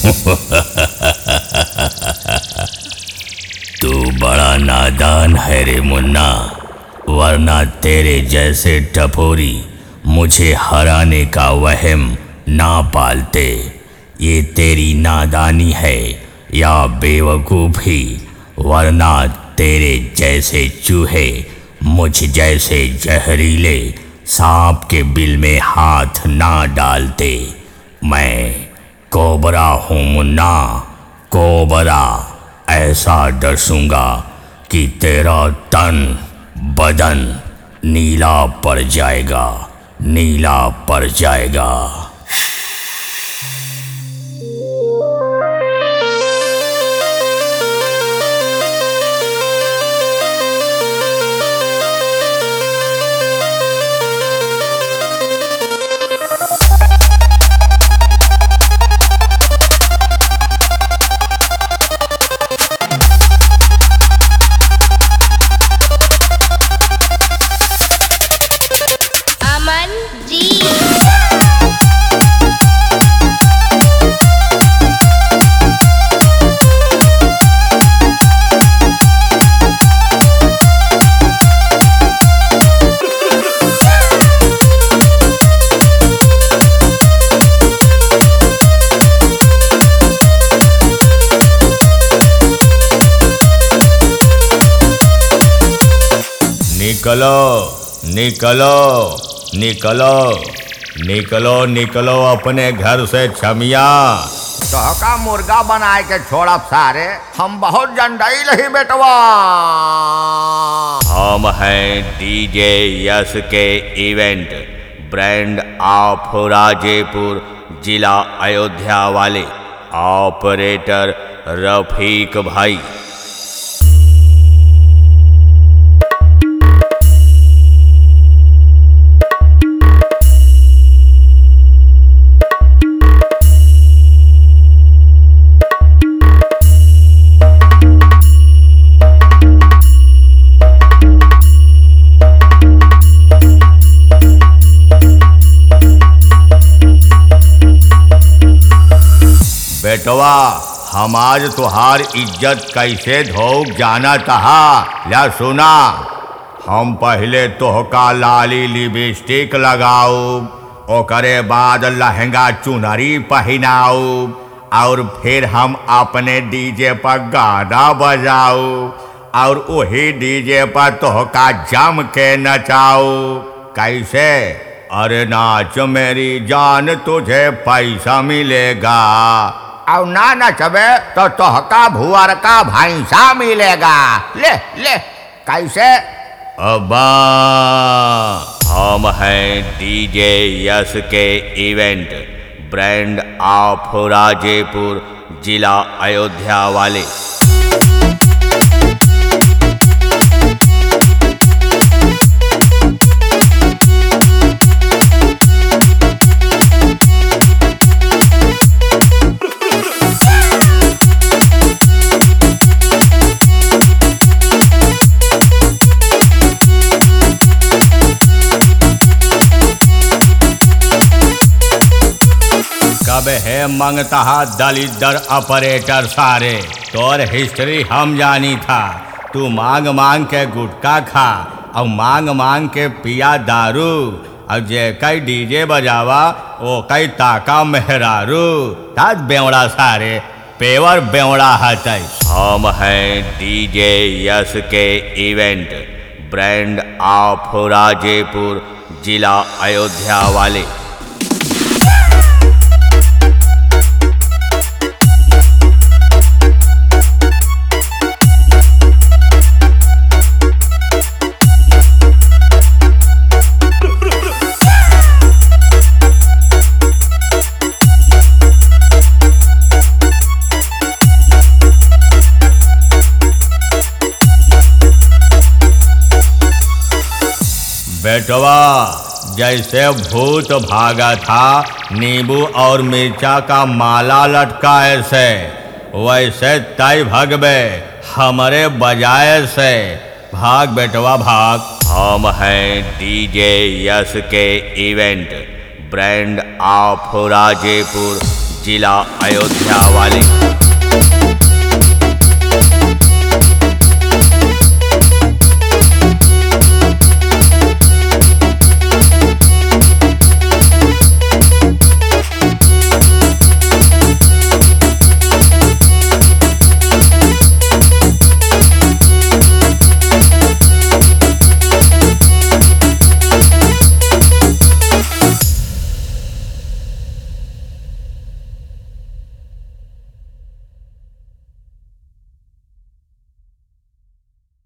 तू बड़ा नादान है रे मुन्ना, वरना तेरे जैसे टपोरी मुझे हराने का वहम ना पालते। ये तेरी नादानी है या बेवकूफ़ी, वरना तेरे जैसे चूहे मुझ जैसे जहरीले सांप के बिल में हाथ ना डालते। मैं कोबरा हूँ मुन्ना, कोबरा। ऐसा डसूंगा कि तेरा तन बदन नीला पड़ जाएगा, नीला पड़ जाएगा। निकलो निकलो निकलो निकलो निकलो अपने घर से छमिया। का मुर्गा बनाए के छोड़ब सारे, हम बहुत जंडाई रही बेटवा। हम हैं डीजे यस के इवेंट ब्रांड ऑफ राजेपुर जिला अयोध्या वाले ऑपरेटर रफीक भाई। बेटवा, हम आज तुहार इज्जत कैसे धोक जाना तहा। या सुना, हम पहले तोहका लाली लिपस्टिक लगाऊ, ओकरे बाद लहंगा चुनरी पहनाऊ, और फिर हम अपने डीजे पर गाना बजाऊ, और वही डीजे पर तोहका जम के नचाऊ। कैसे? अरे नाच मेरी जान, तुझे पैसा मिलेगा। और ना नचबे तो तोहका भुअर का भैंसा मिलेगा। ले ले, कैसे? अब्बा, हम हैं डीजे यस के इवेंट ब्रांड ऑफ राजेपुर जिला अयोध्या वाले। कब है मंगता दलिदर ऑपरेटर सारे, तोर हिस्ट्री हम जानी था। तू मांग मांग के गुटखा खा और मांग मांग के पिया दारू, और जे कई डीजे बजावा वो कई ताका मेहरारू। ताज बेवड़ा सारे, पेवर बेवड़ा हतई। हम हैं डीजे यस के इवेंट ब्रांड ऑफ राजेपुर जिला अयोध्या वाले। बेटवा, जैसे भूत भागा था नींबू और मिर्चा का माला लटकाए से, वैसे तय भगबे हमारे बजाय से। भाग बेटवा भाग। हम हैं डीजे यस के इवेंट ब्रांड ऑफ राजेपुर जिला अयोध्या वाले।